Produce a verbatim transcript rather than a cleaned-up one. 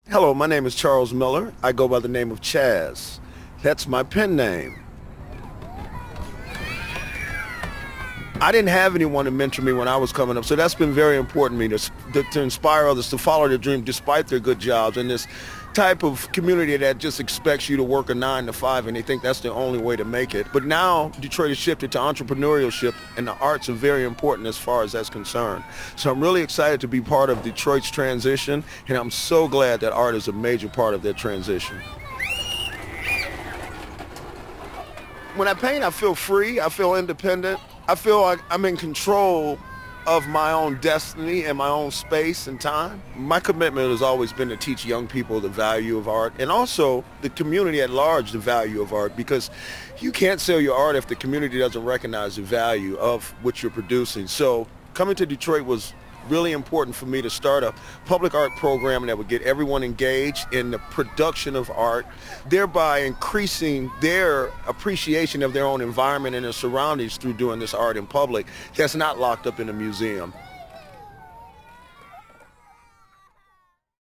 Hello, my name is Charles Miller. I go by the name of Chaz. That's my pen name. I didn't have anyone to mentor me when I was coming up, so that's been very important to me to, to, to inspire others to follow their dream despite their good jobs in this type of community that just expects you to work a nine to five and they think that's the only way to make it. But now Detroit has shifted to entrepreneurship and the arts are very important as far as that's concerned. So I'm really excited to be part of Detroit's transition and I'm so glad that art is a major part of that transition. When I paint, I feel free, I feel independent, I feel like I'm in control of my own destiny and my own space and time. My commitment has always been to teach young people the value of art and also the community at large the value of art, because you can't sell your art if the community doesn't recognize the value of what you're producing. So coming to Detroit was really important for me to start a public art program that would get everyone engaged in the production of art, thereby increasing their appreciation of their own environment and their surroundings through doing this art in public that's not locked up in a museum.